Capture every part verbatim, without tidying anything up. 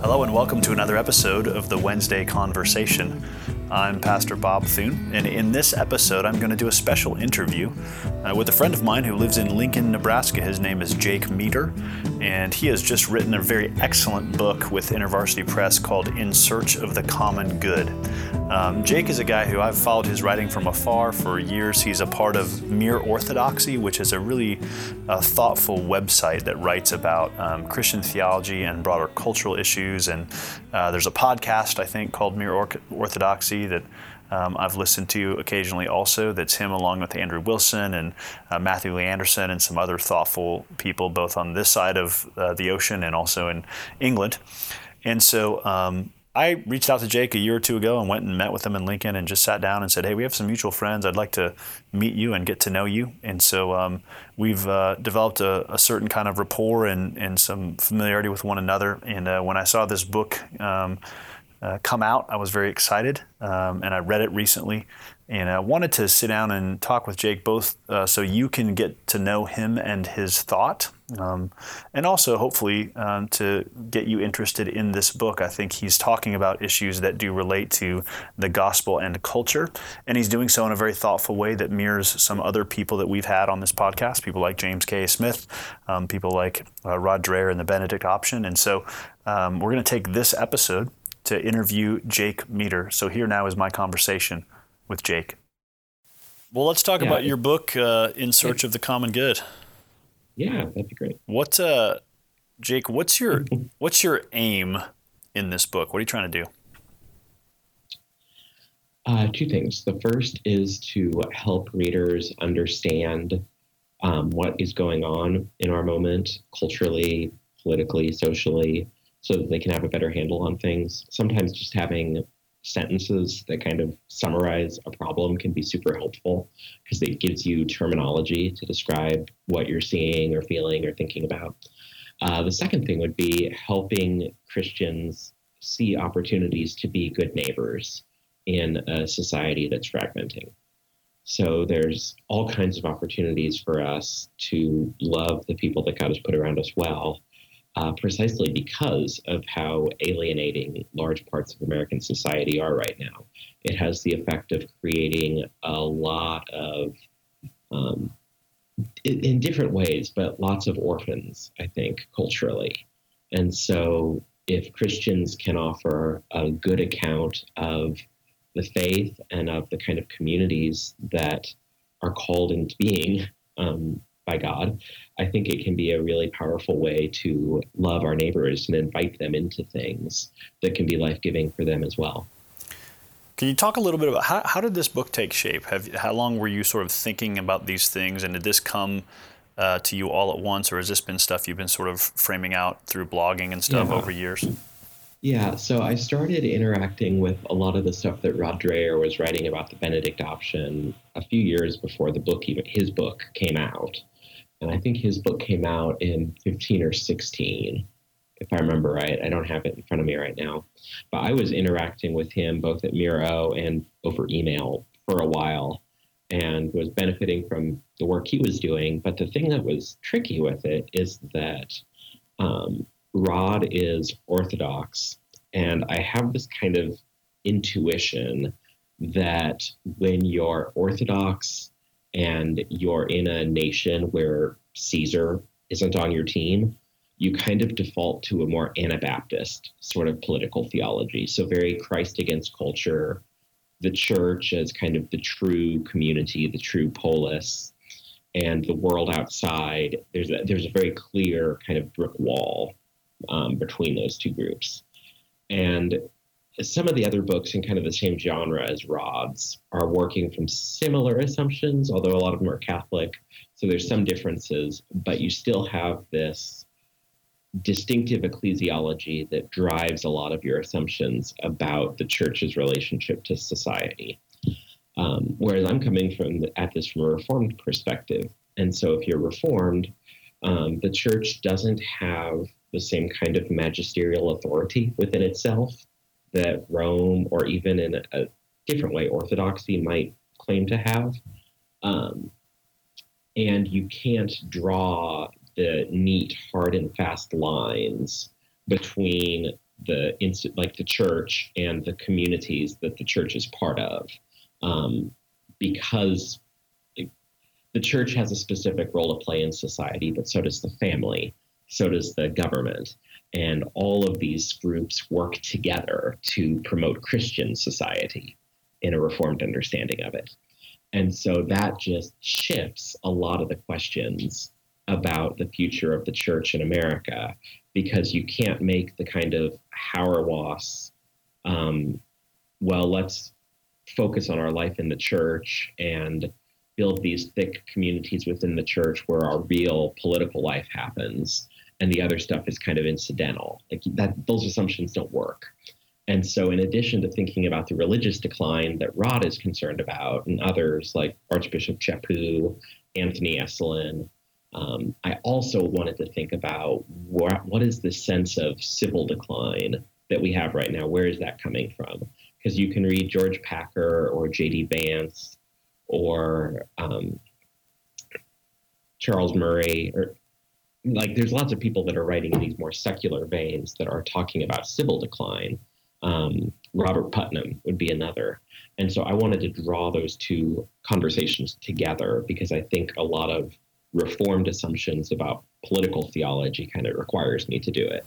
Hello and welcome to another episode of the Wednesday Conversation. I'm Pastor Bob Thune, and in this episode I'm going to do a special interview uh, with a friend of mine who lives in Lincoln, Nebraska. His name is Jake Meador, and he has just written a very excellent book with InterVarsity Press called In Search of the Common Good. Um, Jake is a guy who I've followed his writing from afar for years. He's a part of Mere Orthodoxy, which is a really uh, thoughtful website that writes about um, Christian theology and broader cultural issues. And uh, there's a podcast, I think, called Mere Or- Orthodoxy that um, I've listened to occasionally also. That's him along with Andrew Wilson and uh, Matthew Lee Anderson and some other thoughtful people, both on this side of uh, the ocean and also in England. And so um, I reached out to Jake a year or two ago and went and met with him in Lincoln and just sat down and said, hey, we have some mutual friends. I'd like to meet you and get to know you. And so um, we've uh, developed a, a certain kind of rapport and, and some familiarity with one another. And uh, when I saw this book um, uh, come out, I was very excited. Um, and I read it recently. And I wanted to sit down and talk with Jake both uh, so you can get to know him and his thought. Um, and also, hopefully, um, to get you interested in this book. I think he's talking about issues that do relate to the gospel and culture, and he's doing so in a very thoughtful way that mirrors some other people that we've had on this podcast, people like James K. Smith, um, people like uh, Rod Dreher and the Benedict Option. And so um, we're going to take this episode to interview Jake Meador. So here now is my conversation with Jake. Well, let's talk yeah, about your book, uh, In Search of the Common Good. Yeah, that'd be great. What, uh, Jake? What's your what's your aim in this book? What are you trying to do? Uh, two things. The first is to help readers understand um, what is going on in our moment, culturally, politically, socially, so that they can have a better handle on things. Sometimes just having sentences that kind of summarize a problem can be super helpful because it gives you terminology to describe what you're seeing or feeling or thinking about. Uh, the second thing would be helping Christians see opportunities to be good neighbors in a society that's fragmenting. So there's all kinds of opportunities for us to love the people that God has put around us well, Uh, precisely because of how alienating large parts of American society are right now. It has the effect of creating a lot of, um, in, in different ways, but lots of orphans, I think, culturally. And so if Christians can offer a good account of the faith and of the kind of communities that are called into being um, by God, I think it can be a really powerful way to love our neighbors and invite them into things that can be life-giving for them as well. Can you talk a little bit about how, how did this book take shape? Have, how long were you sort of thinking about these things, and did this come uh, to you all at once, or has this been stuff you've been sort of framing out through blogging and stuff yeah. over years? Yeah, so I started interacting with a lot of the stuff that Rod Dreher was writing about the Benedict Option a few years before the book, even his book came out. And I think his book came out in fifteen or sixteen, if I remember right. I don't have it in front of me right now. But I was interacting with him both at Miro and over email for a while and was benefiting from the work he was doing. But the thing that was tricky with it is that um, Rod is Orthodox. And I have this kind of intuition that when you're Orthodox and you're in a nation where Caesar isn't on your team, you kind of default to a more Anabaptist sort of political theology. So very Christ against culture, the church as kind of the true community, the true polis, and the world outside. There's a, there's a very clear kind of brick wall um, between those two groups. And some of the other books in kind of the same genre as Rod's are working from similar assumptions, although a lot of them are Catholic. So there's some differences, but you still have this distinctive ecclesiology that drives a lot of your assumptions about the church's relationship to society. Um, whereas I'm coming from the, at this from a Reformed perspective. And so if you're Reformed, um, the church doesn't have the same kind of magisterial authority within itself that Rome, or even in a, a different way, Orthodoxy might claim to have. Um, and you can't draw the neat, hard and fast lines between the like the church and the communities that the church is part of, um, because it, the church has a specific role to play in society, but so does the family, so does the government. And all of these groups work together to promote Christian society in a Reformed understanding of it. And so that just shifts a lot of the questions about the future of the church in America, because you can't make the kind of Hauerwas, um, well, let's focus on our life in the church and build these thick communities within the church where our real political life happens, and the other stuff is kind of incidental. Like that, those assumptions don't work. And so in addition to thinking about the religious decline that Rod is concerned about, and others like Archbishop Chaput, Anthony Esolen, um, I also wanted to think about what, what is the sense of civil decline that we have right now? Where is that coming from? Because you can read George Packer or J D Vance or um, Charles Murray, or like there's lots of people that are writing in these more secular veins that are talking about civil decline. Um, Robert Putnam would be another. And so I wanted to draw those two conversations together because I think a lot of Reformed assumptions about political theology kind of requires me to do it.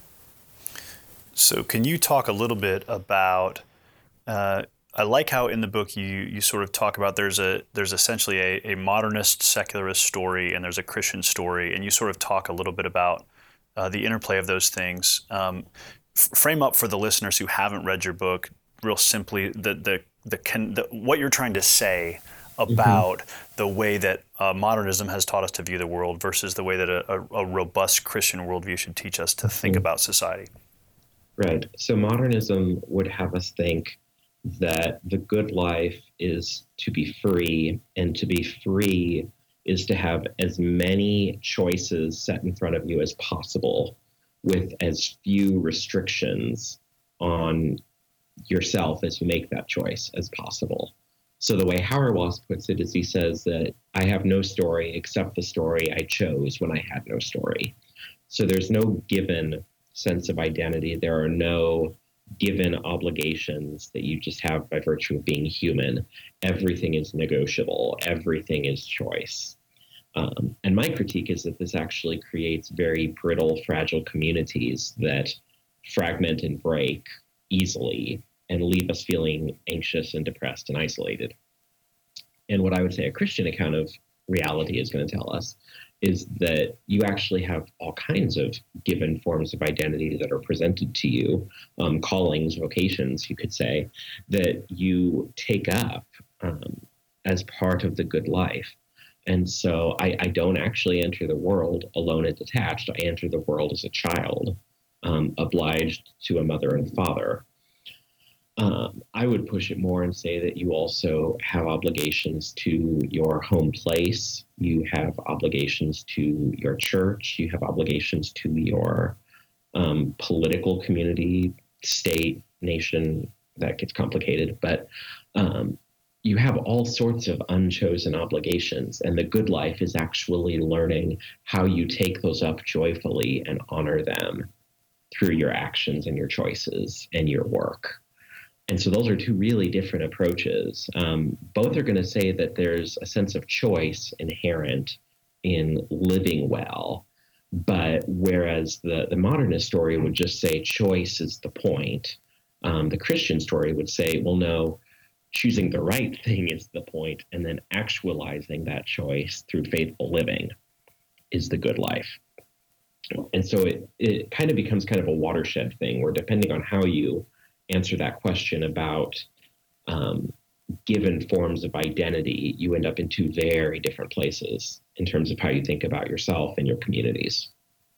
So can you talk a little bit about, uh, I like how in the book you you sort of talk about there's a there's essentially a, a modernist secularist story and there's a Christian story, and you sort of talk a little bit about uh, the interplay of those things. Um, f- frame up for the listeners who haven't read your book real simply the the the, con- the what you're trying to say about mm-hmm. the way that uh, modernism has taught us to view the world versus the way that a, a, a robust Christian worldview should teach us to mm-hmm. think about society. Right. So modernism would have us think that the good life is to be free, and to be free is to have as many choices set in front of you as possible with as few restrictions on yourself as you make that choice as possible. So the way Hauerwas puts it is he says that I have no story except the story I chose when I had no story. So there's no given sense of identity. There are no given obligations that you just have by virtue of being human. Everything is negotiable. Everything is choice. Um, and my critique is that this actually creates very brittle, fragile communities that fragment and break easily and leave us feeling anxious and depressed and isolated. And what I would say a Christian account of reality is going to tell us is that you actually have all kinds of given forms of identity that are presented to you, um, callings, vocations, you could say, that you take up um, as part of the good life. And so I, I don't actually enter the world alone and detached. I enter the world as a child, um, obliged to a mother and father. Um, I would push it more and say that you also have obligations to your home place. You have obligations to your church. You have obligations to your um, political community, state, nation. That gets complicated. But um, you have all sorts of unchosen obligations. And the good life is actually learning how you take those up joyfully and honor them through your actions and your choices and your work. And so those are two really different approaches. Um, both are going to say that there's a sense of choice inherent in living well. But whereas the, the modernist story would just say choice is the point, um, the Christian story would say, well, no, choosing the right thing is the point, and then actualizing that choice through faithful living is the good life. And so it, it kind of becomes kind of a watershed thing where depending on how you answer that question about um, given forms of identity, you end up in two very different places in terms of how you think about yourself and your communities.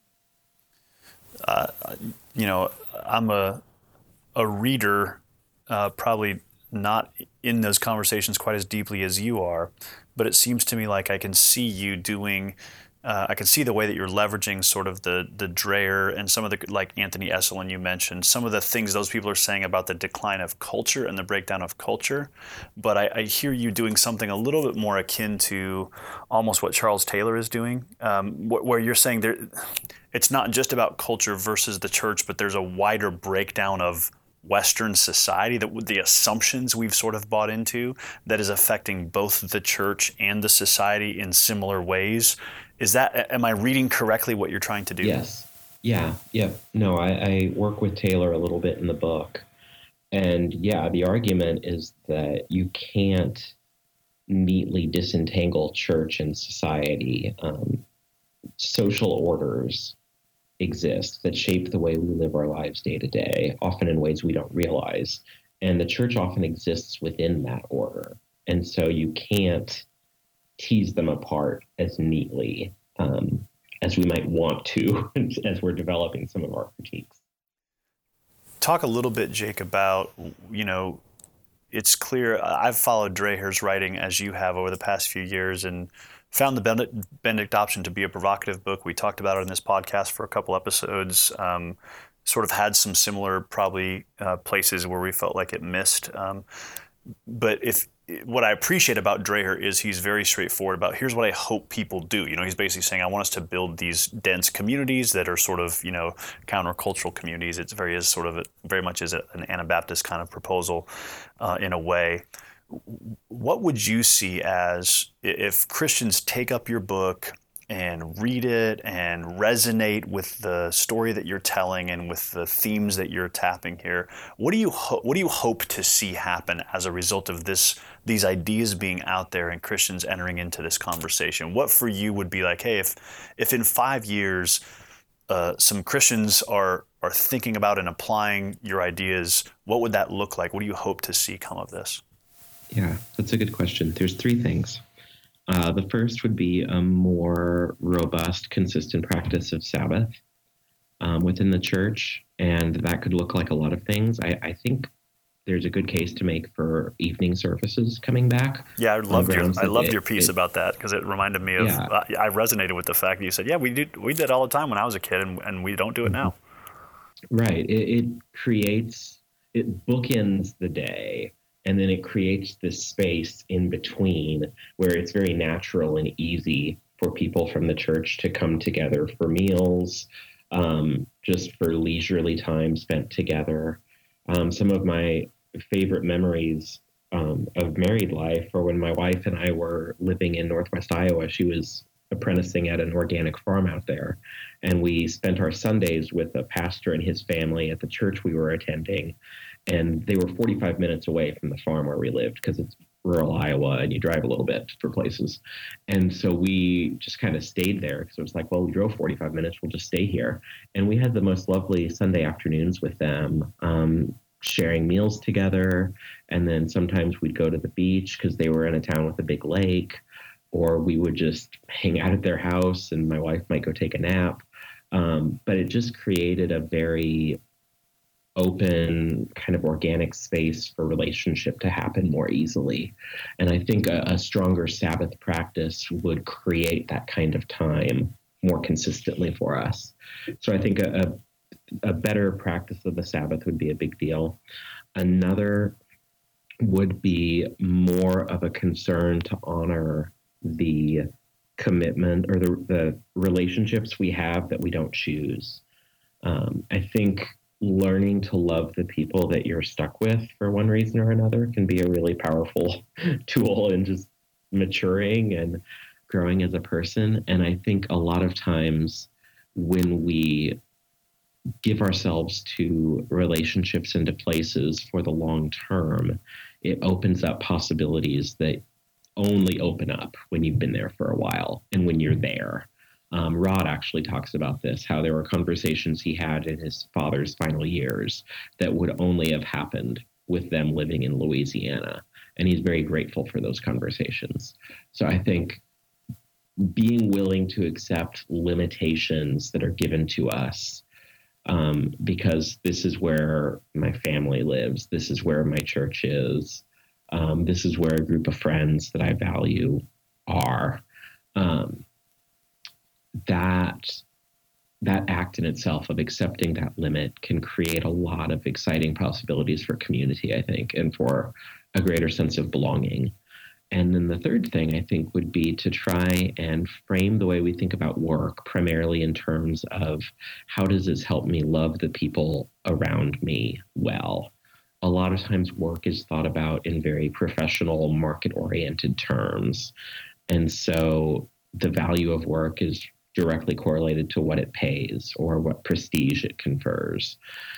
Uh, you know, I'm a a reader, uh, probably not in those conversations quite as deeply as you are, but it seems to me like I can see you doing uh, I can see the way that you're leveraging sort of the the Dreher and some of the, like Anthony Esolen you mentioned, some of the things those people are saying about the decline of culture and the breakdown of culture. But I, I hear you doing something a little bit more akin to almost what Charles Taylor is doing, um, wh- where you're saying there, it's not just about culture versus the church, but there's a wider breakdown of Western society, that the assumptions we've sort of bought into that is affecting both the church and the society in similar ways. Is that, am I reading correctly what you're trying to do? Yes. Yeah. Yeah. No, I, I work with Taylor a little bit in the book. And yeah, the argument is that you can't neatly disentangle church and society. Um, social orders exist that shape the way we live our lives day to day, often in ways we don't realize. And the church often exists within that order. And so you can't tease them apart as neatly um, as we might want to as we're developing some of our critiques. Talk a little bit, Jake, about, you know, it's clear, I've followed Dreher's writing as you have over the past few years and found the Benedict Option to be a provocative book. We talked about it in this podcast for a couple episodes, um, sort of had some similar probably uh, places where we felt like it missed. Um, but if what I appreciate about Dreher is he's very straightforward about, here's what I hope people do. You know, he's basically saying, I want us to build these dense communities that are sort of, you know, countercultural communities. It's very is sort of a, very much is an Anabaptist kind of proposal uh, in a way. What would you see as, if Christians take up your book and read it and resonate with the story that you're telling and with the themes that you're tapping here, what do you ho- what do you hope to see happen as a result of this, these ideas being out there and Christians entering into this conversation? What for you would be like, hey, if if in five years uh, some Christians are are thinking about and applying your ideas, what would that look like? What do you hope to see come of this? Yeah, that's a good question. There's three things. Uh, the first would be a more robust, consistent practice of Sabbath um, within the church, and that could look like a lot of things. I, I think there's a good case to make for evening services coming back. Yeah, I loved your I loved it, your piece it, about that, because it reminded me of. Yeah. Uh, I resonated with the fact that you said, "Yeah, we did we did all the time when I was a kid, and, and we don't do it now." Right. It, it creates it bookends the day. And then it creates this space in between where it's very natural and easy for people from the church to come together for meals, um, just for leisurely time spent together. Um, some of my favorite memories um, of married life are when my wife and I were living in Northwest Iowa. She was apprenticing at an organic farm out there. And we spent our Sundays with a pastor and his family at the church we were attending. And they were forty-five minutes away from the farm where we lived, because it's rural Iowa and you drive a little bit for places. And so we just kind of stayed there, because it was like, well, we drove forty-five minutes, we'll just stay here. And we had the most lovely Sunday afternoons with them, um, sharing meals together. And then sometimes we'd go to the beach because they were in a town with a big lake, or we would just hang out at their house and my wife might go take a nap. Um, but it just created a very open kind of organic space for relationship to happen more easily. And I think a, a stronger Sabbath practice would create that kind of time more consistently for us. So I think a, a, a better practice of the Sabbath would be a big deal. Another would be more of a concern to honor the commitment or the, the relationships we have that we don't choose. Um, I think learning to love the people that you're stuck with for one reason or another can be a really powerful tool in just maturing and growing as a person. And I think a lot of times when we give ourselves to relationships and to places for the long term, it opens up possibilities that only open up when you've been there for a while and when you're there. Um, Rod actually talks about this, how there were conversations he had in his father's final years that would only have happened with them living in Louisiana. And he's very grateful for those conversations. So I think being willing to accept limitations that are given to us, um, because this is where my family lives, this is where my church is, um, this is where a group of friends that I value are. Um, that that act in itself of accepting that limit can create a lot of exciting possibilities for community, I think, and for a greater sense of belonging. And then the third thing, I think, would be to try and frame the way we think about work primarily in terms of how does this help me love the people around me well? A lot of times work is thought about in very professional, market-oriented terms. And so the value of work is directly correlated to what it pays or what prestige it confers.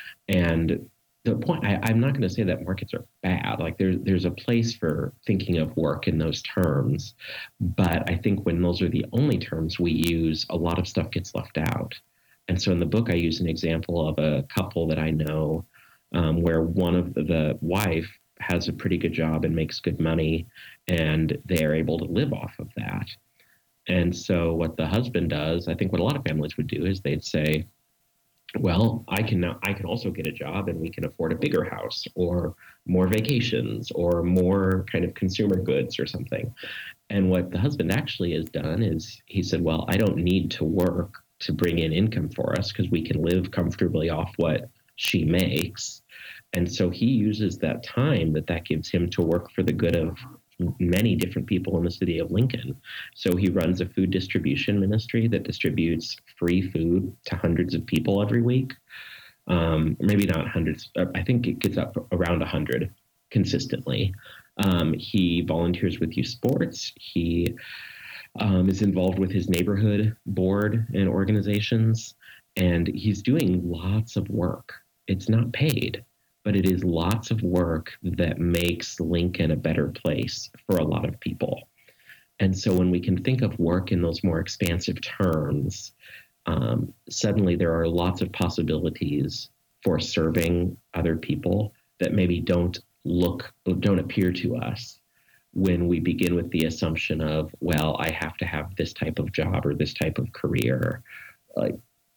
And the point, I, I'm not going to say that markets are bad. Like there's there's a place for thinking of work in those terms. But I think when those are the only terms we use, a lot of stuff gets left out. And so in the book, I use an example of a couple that I know um, where one of the, the wife has a pretty good job and makes good money, and they are able to live off of that. And so what the husband does, I think what a lot of families would do is they'd say, well, I can now, I can also get a job and we can afford a bigger house or more vacations or more kind of consumer goods or something. And what the husband actually has done is he said, well, I don't need to work to bring in income for us because we can live comfortably off what she makes. And so he uses that time that that gives him to work for the good of many different people in the city of Lincoln. So he runs a food distribution ministry that distributes free food to hundreds of people every week. Um, maybe not hundreds. I think it gets up around one hundred consistently. Um, he volunteers with youth sports. He um, is involved with his neighborhood board and organizations. And he's doing lots of work. It's not paid, but it is lots of work that makes Lincoln a better place for a lot of people. And so when we can think of work in those more expansive terms, um, suddenly there are lots of possibilities for serving other people that maybe don't look, don't appear to us when we begin with the assumption of, well, I have to have this type of job or this type of career. Like,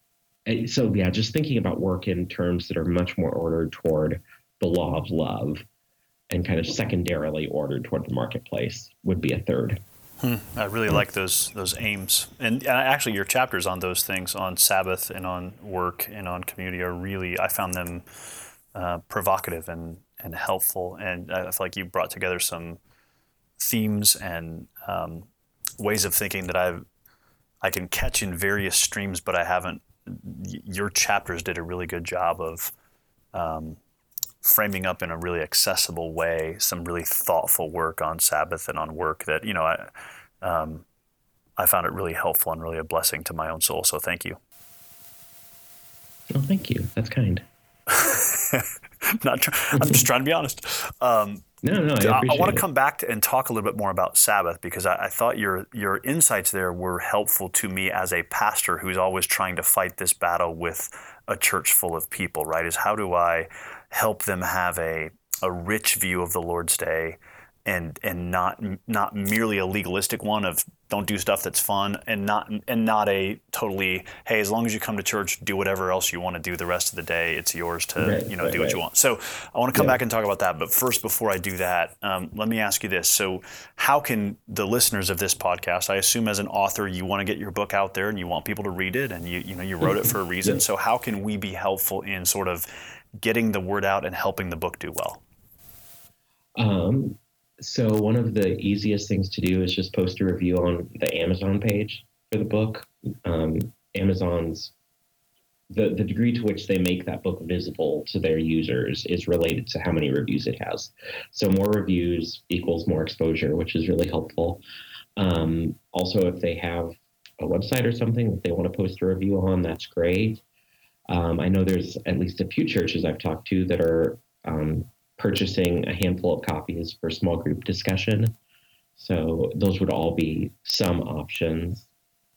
So yeah, just thinking about work in terms that are much more ordered toward the law of love and kind of secondarily ordered toward the marketplace would be a third. Hmm. I really like those those aims. And actually your chapters on those things, on Sabbath and on work and on community, are really, I found them uh, provocative and, and helpful. And I feel like you brought together some themes and um, ways of thinking that I've I can catch in various streams, but I haven't. Your chapters did a really good job of um, framing up in a really accessible way some really thoughtful work on Sabbath and on work that, you know, I um, I found it really helpful and really a blessing to my own soul. So thank you. Oh, thank you. That's kind. Not try- I'm just trying to be honest. Um, No, no, I appreciate I, I want to it. come back to, and talk a little bit more about Sabbath, because I, I thought your your insights there were helpful to me as a pastor who's always trying to fight this battle with a church full of people, right? Is how do I help them have a a rich view of the Lord's Day and and not not merely a legalistic one of don't do stuff that's fun, and not and not a totally, hey, as long as you come to church, do whatever else you want to do the rest of the day. It's yours to right, you know right, do what right. you want. So I want to come Yeah. back and talk about that. But first, before I do that, um, let me ask you this. So how can the listeners of this podcast, I assume as an author, you want to get your book out there and you want people to read it, and you you know you wrote it for a reason. Yeah. So how can we be helpful in sort of getting the word out and helping the book do well? Um, so one of the easiest things to do is just post a review on the Amazon page for the book. Um, Amazon's, the, the degree to which they make that book visible to their users is related to how many reviews it has. So more reviews equals more exposure, which is really helpful. Um, also, if they have a website or something that they want to post a review on, that's great. Um, I know there's at least a few churches I've talked to that are um, purchasing a handful of copies for small group discussion. So those would all be some options.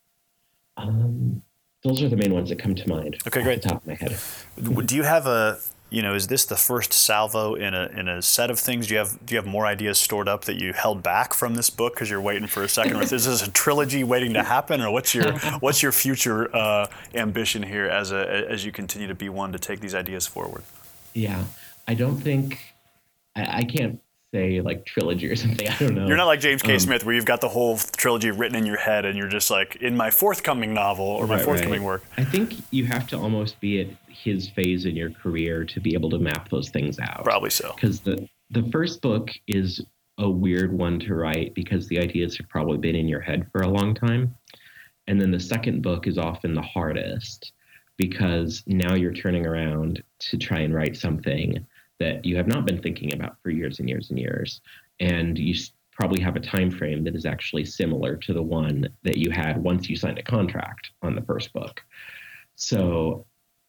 Um, those are the main ones that come to mind. Okay, off great. the top of my head. Do you have a, you know, is this the first salvo in a in a set of things? Do you have do you have more ideas stored up that you held back from this book because you're waiting for a second? Or is this a trilogy waiting to happen, or what's your what's your future uh, ambition here as a as you continue to be one to take these ideas forward? Yeah, I don't think I, I can't say like trilogy or something. I don't know. You're not like James K. Um, Smith, where you've got the whole trilogy written in your head, and you're just like, in my forthcoming novel or my right, forthcoming right. work. I think you have to almost be at his phase in your career to be able to map those things out. Probably so. Because the the first book is a weird one to write because the ideas have probably been in your head for a long time. And then the second book is often the hardest because now you're turning around to try and write something that you have not been thinking about for years and years and years. And you probably have a time frame that is actually similar to the one that you had once you signed a contract on the first book. So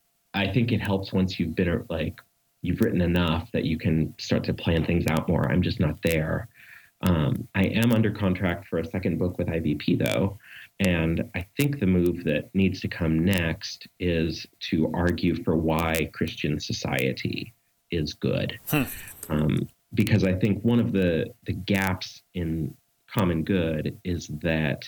I think it helps once you've been like, you've written enough that you can start to plan things out more. I'm just not there. Um, I am under contract for a second book with I V P, though. And I think the move that needs to come next is to argue for why Christian society is good. Hmm. Um, because I think one of the, the gaps in common good is that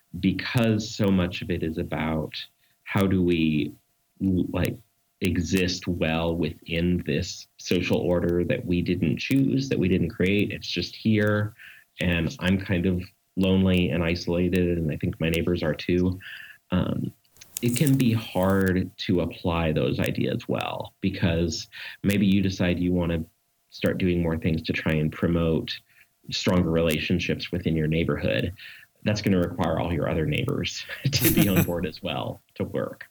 because so much of it is about how do we like exist well within this social order that we didn't choose, that we didn't create. It's just here. And I'm kind of lonely and isolated, and I think my neighbors are too. Um, it can be hard to apply those ideas well because maybe you decide you want to start doing more things to try and promote stronger relationships within your neighborhood. That's going to require all your other neighbors to be on board as well to work.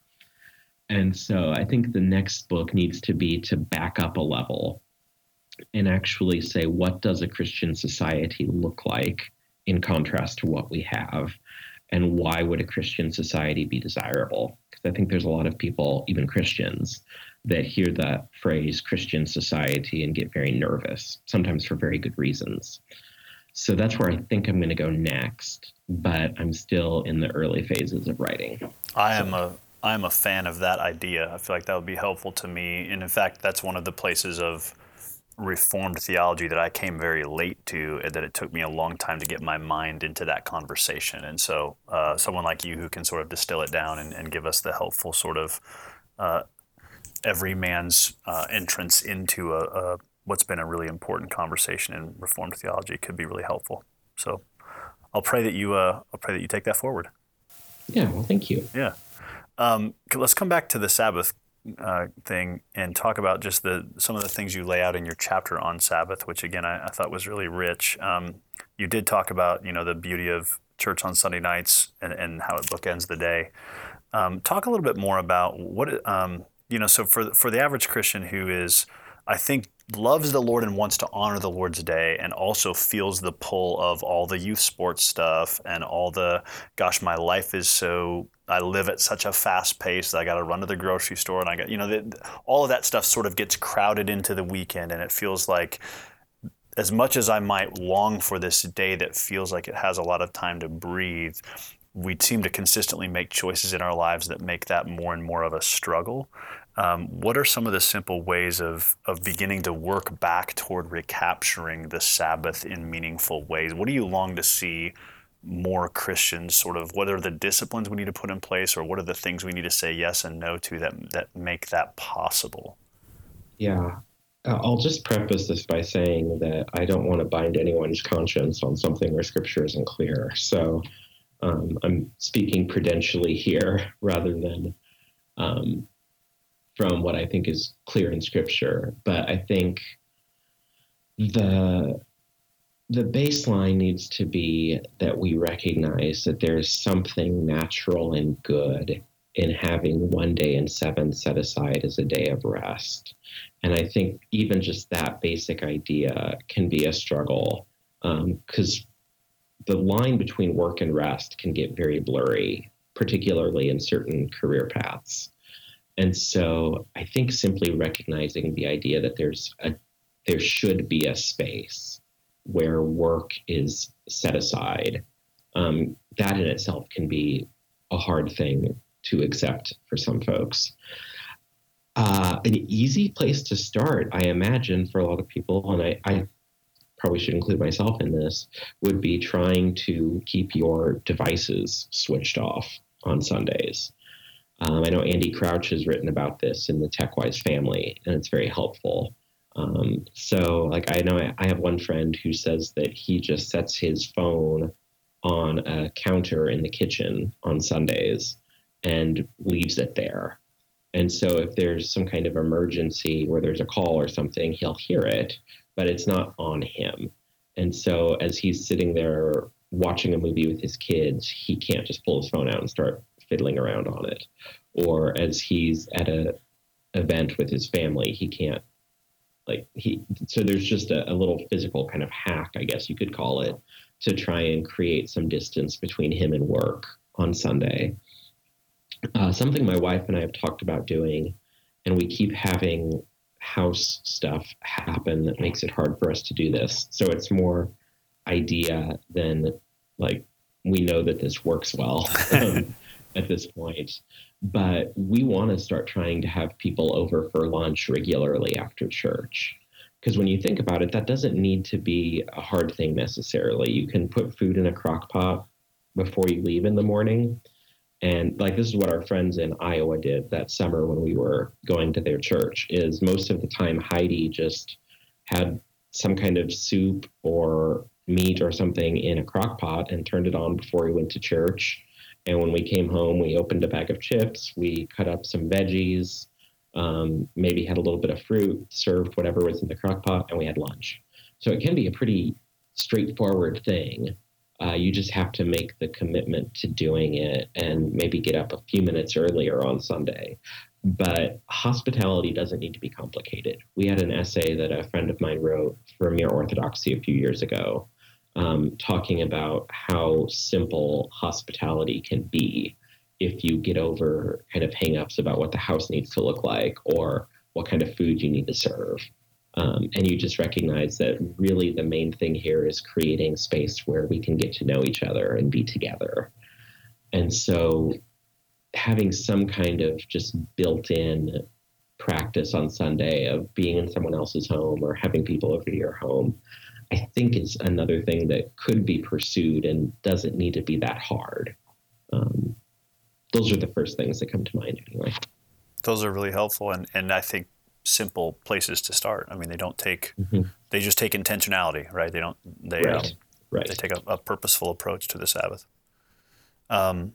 And so I think the next book needs to be to back up a level and actually say, what does a Christian society look like in contrast to what we have? And why would a Christian society be desirable? Because I think there's a lot of people, even Christians, that hear that phrase Christian society and get very nervous, sometimes for very good reasons. So that's where I think I'm going to go next, but I'm still in the early phases of writing. I am a I'm a fan of that idea. I feel like that would be helpful to me. And in fact, that's one of the places of Reformed theology that I came very late to, and that it took me a long time to get my mind into that conversation. And so uh, someone like you who can sort of distill it down and, and give us the helpful sort of uh, every man's uh, entrance into a, a what's been a really important conversation in Reformed theology could be really helpful. So I'll pray that you uh, I'll pray that you take that forward. Yeah, well, thank you. Yeah. Um, let's come back to the Sabbath uh, thing and talk about just the some of the things you lay out in your chapter on Sabbath, which again I, I thought was really rich. Um, you did talk about you know the beauty of church on Sunday nights and, and how it bookends the day. Um, talk a little bit more about what um, you know. So for for the average Christian who is, I think, loves the Lord and wants to honor the Lord's day and also feels the pull of all the youth sports stuff and all the, gosh, my life is so, I live at such a fast pace that I got to run to the grocery store and I got, you know, the, all of that stuff sort of gets crowded into the weekend, and it feels like as much as I might long for this day that feels like it has a lot of time to breathe, we seem to consistently make choices in our lives that make that more and more of a struggle. Um, what are some of the simple ways of of beginning to work back toward recapturing the Sabbath in meaningful ways? What do you long to see more Christians sort of, what are the disciplines we need to put in place, or what are the things we need to say yes and no to that that make that possible? Yeah. I'll just preface this by saying that I don't want to bind anyone's conscience on something where Scripture isn't clear. So um, I'm speaking prudentially here rather than um, from what I think is clear in Scripture. But I think the the baseline needs to be that we recognize that there's something natural and good in having one day in seven set aside as a day of rest. And I think even just that basic idea can be a struggle because um, the line between work and rest can get very blurry, particularly in certain career paths. And so I think simply recognizing the idea that there's a there should be a space where work is set aside, um, that in itself can be a hard thing to accept for some folks. Uh, an easy place to start, I imagine, for a lot of people, and I, I probably should include myself in this, would be trying to keep your devices switched off on Sundays. Um, I know Andy Crouch has written about this in the TechWise family, and it's very helpful. Um, so like, I know I, I have one friend who says that he just sets his phone on a counter in the kitchen on Sundays and leaves it there. And so if there's some kind of emergency where there's a call or something, he'll hear it, but it's not on him. And so as he's sitting there watching a movie with his kids, he can't just pull his phone out and start fiddling around on it. Or as he's at a event with his family, he can't like he, so there's just a, a little physical kind of hack, I guess you could call it, to try and create some distance between him and work on Sunday. Uh, something my wife and I have talked about doing, and we keep having house stuff happen that makes it hard for us to do this. So it's more idea than like, we know that this works well um, at this point. But we want to start trying to have people over for lunch regularly after church. Because when you think about it, that doesn't need to be a hard thing necessarily. You can put food in a crock pot before you leave in the morning. And like, this is what our friends in Iowa did that summer when we were going to their church, is most of the time Heidi just had some kind of soup or meat or something in a crock pot and turned it on before we went to church. And when we came home, we opened a bag of chips, we cut up some veggies, um, maybe had a little bit of fruit, served whatever was in the crock pot, and we had lunch. So it can be a pretty straightforward thing. Uh, you just have to make the commitment to doing it and maybe get up a few minutes earlier on Sunday. But hospitality doesn't need to be complicated. We had an essay that a friend of mine wrote for Mere Orthodoxy a few years ago, um, talking about how simple hospitality can be if you get over kind of hang-ups about what the house needs to look like or what kind of food you need to serve. Um, and you just recognize that really the main thing here is creating space where we can get to know each other and be together. And so having some kind of just built-in practice on Sunday of being in someone else's home or having people over to your home, I think is another thing that could be pursued and doesn't need to be that hard. Um, those are the first things that come to mind anyway. Those are really helpful. And, and I think simple places to start. I mean, they don't take, mm-hmm. they just take intentionality, right? They don't, they, right. Um, right. they take a, a purposeful approach to the Sabbath. Um,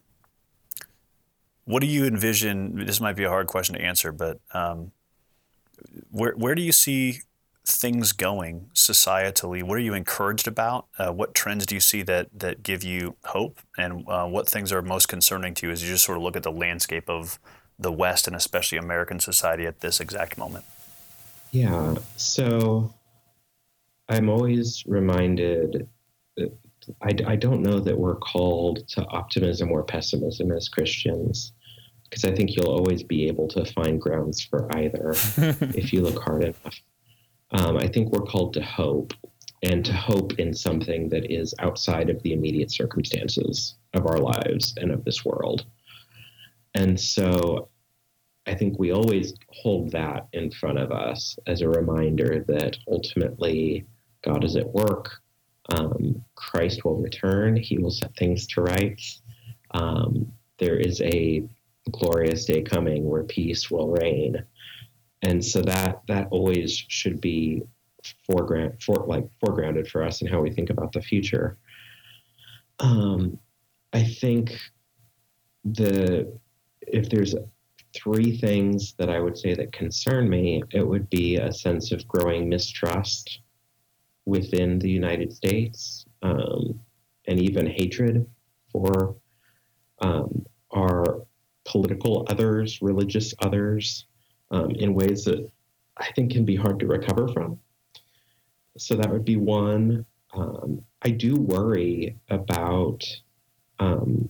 what do you envision? This might be a hard question to answer, but um, where where do you see things going societally? What are you encouraged about? Uh, what trends do you see that that give you hope? And uh, what things are most concerning to you as you just sort of look at the landscape of the West and especially American society at this exact moment? Yeah, so I'm always reminded that I, I don't know that we're called to optimism or pessimism as Christians, because I think you'll always be able to find grounds for either if you look hard enough. Um, I think we're called to hope, and to hope in something that is outside of the immediate circumstances of our lives and of this world. And so I think we always hold that in front of us as a reminder that ultimately God is at work. Um, Christ will return. He will set things to rights. Um, there is a glorious day coming where peace will reign. And so that that always should be foreground, for, like foregrounded for us in how we think about the future. Um, I think the if there's three things that I would say that concern me, it would be a sense of growing mistrust within the United States, um, and even hatred for um, our political others, religious others, um, in ways that I think can be hard to recover from. So that would be one. Um, I do worry about um,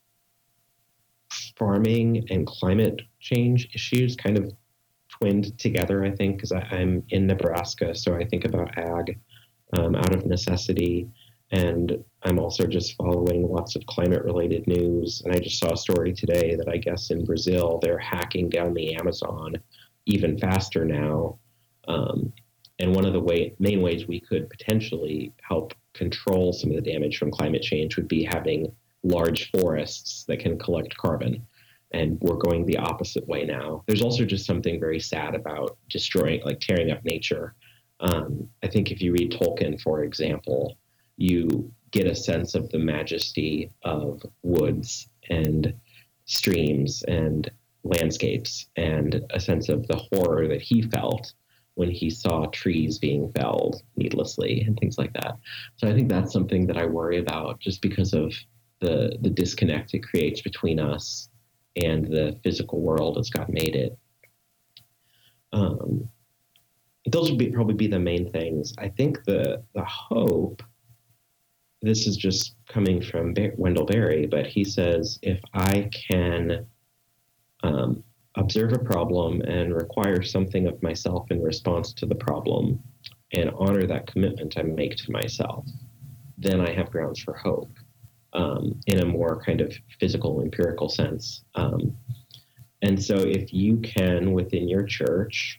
farming and climate change issues kind of twinned together, I think, because I'm in Nebraska, so I think about ag um, out of necessity. And I'm also just following lots of climate-related news. And I just saw a story today that I guess in Brazil, they're hacking down the Amazon even faster now. Um, and one of the way, main ways we could potentially help control some of the damage from climate change would be having large forests that can collect carbon. And we're going the opposite way now. There's also just something very sad about destroying, like tearing up nature Um, I think if you read Tolkien, for example, you get a sense of the majesty of woods and streams and landscapes, and a sense of the horror that he felt when he saw trees being felled needlessly and things like that. So I think that's something that I worry about, just because of the the disconnect it creates between us and the physical world as God made it. Um, those would be probably be the main things. I think the the hope, this is just coming from Wendell Berry, but he says, if I can um, observe a problem and require something of myself in response to the problem and honor that commitment I make to myself, then I have grounds for hope um, in a more kind of physical, empirical sense. Um, and so if you can, within your church,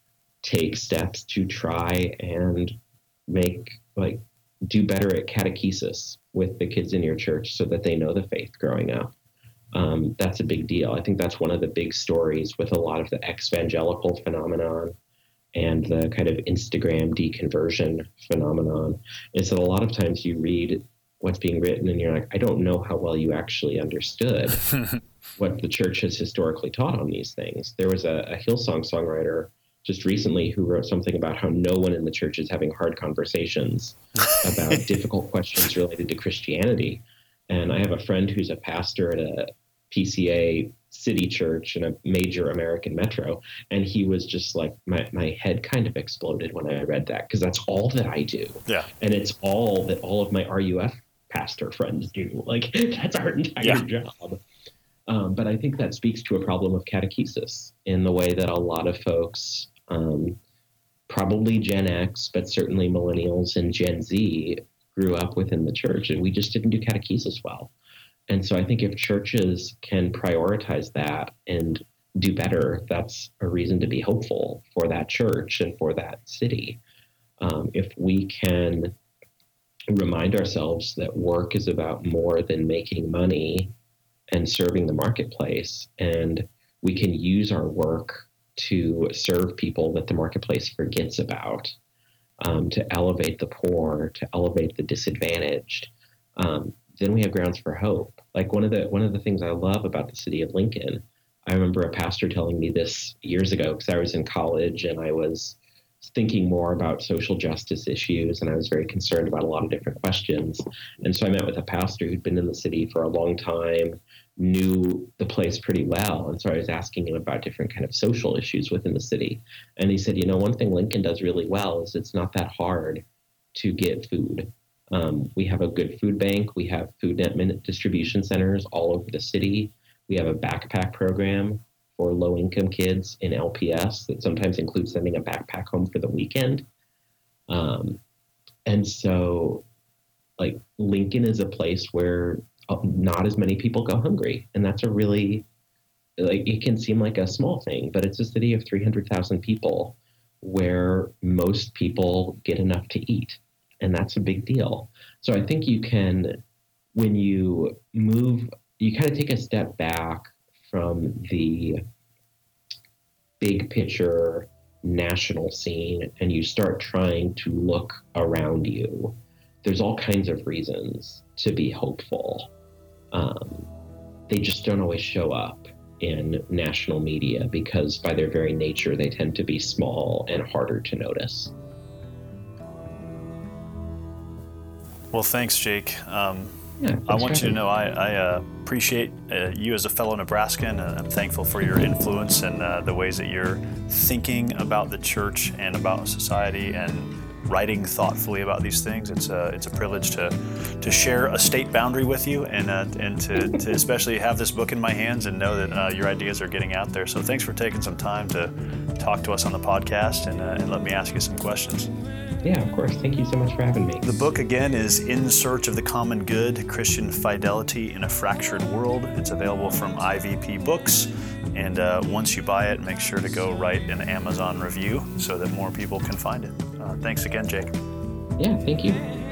take steps to try and make, like, do better at catechesis with the kids in your church so that they know the faith growing up. Um, that's a big deal. I think that's one of the big stories with a lot of the ex-evangelical phenomenon and the kind of Instagram deconversion phenomenon, is that a lot of times you read what's being written and you're like, I don't know how well you actually understood what the church has historically taught on these things. There was a, a Hillsong songwriter just recently who wrote something about how no one in the church is having hard conversations about difficult questions related to Christianity. And I have a friend who's a pastor at a P C A city church in a major American metro, and he was just like, my, my head kind of exploded when I read that, because that's all that I do. Yeah. And it's all that all of my R U F pastor friends do. Like, that's our entire yeah. job. Um, but I think that speaks to a problem of catechesis in the way that a lot of folks, um, probably Gen X, but certainly millennials and Gen Z, grew up within the church, and we just didn't do catechesis well. And so I think if churches can prioritize that and do better, that's a reason to be hopeful for that church and for that city. Um, if we can remind ourselves that work is about more than making money and serving the marketplace, and we can use our work to serve people that the marketplace forgets about, um, to elevate the poor, to elevate the disadvantaged, um, then we have grounds for hope. Like one of the one of the things I love about the city of Lincoln, I remember a pastor telling me this years ago, because I was in college and I was thinking more about social justice issues, and I was very concerned about a lot of different questions. And so I met with a pastor who'd been in the city for a long time, knew the place pretty well. And so I was asking him about different kind of social issues within the city. And he said, you know, one thing Lincoln does really well is it's not that hard to get food. Um, we have a good food bank. We have food net distribution centers all over the city. We have a backpack program for low-income kids in L P S that sometimes includes sending a backpack home for the weekend. Um, and so, like, Lincoln is a place where not as many people go hungry. And that's a really, like, it can seem like a small thing, but it's a city of three hundred thousand people where most people get enough to eat. And that's a big deal. So I think you can, when you move, you kind of take a step back from the big picture national scene and you start trying to look around you. There's all kinds of reasons to be hopeful. Um, they just don't always show up in national media because by their very nature, they tend to be small and harder to notice. Well, thanks, Jake. Um, yeah, I want you to know I, I uh, appreciate uh, you as a fellow Nebraskan, and I'm thankful for your influence and uh, the ways that you're thinking about the church and about society and writing thoughtfully about these things. It's a it's a privilege to to share a state boundary with you, and uh, and to, to especially have this book in my hands and know that uh, your ideas are getting out there. So thanks for taking some time to talk to us on the podcast and, uh, and let me ask you some questions. Yeah, of course. Thank you so much for having me. The book, again, is In Search of the Common Good, Christian Fidelity in a Fractured World. It's available from I V P Books. And uh, once you buy it, make sure to go write an Amazon review so that more people can find it. Uh, thanks again, Jake. Yeah, thank you.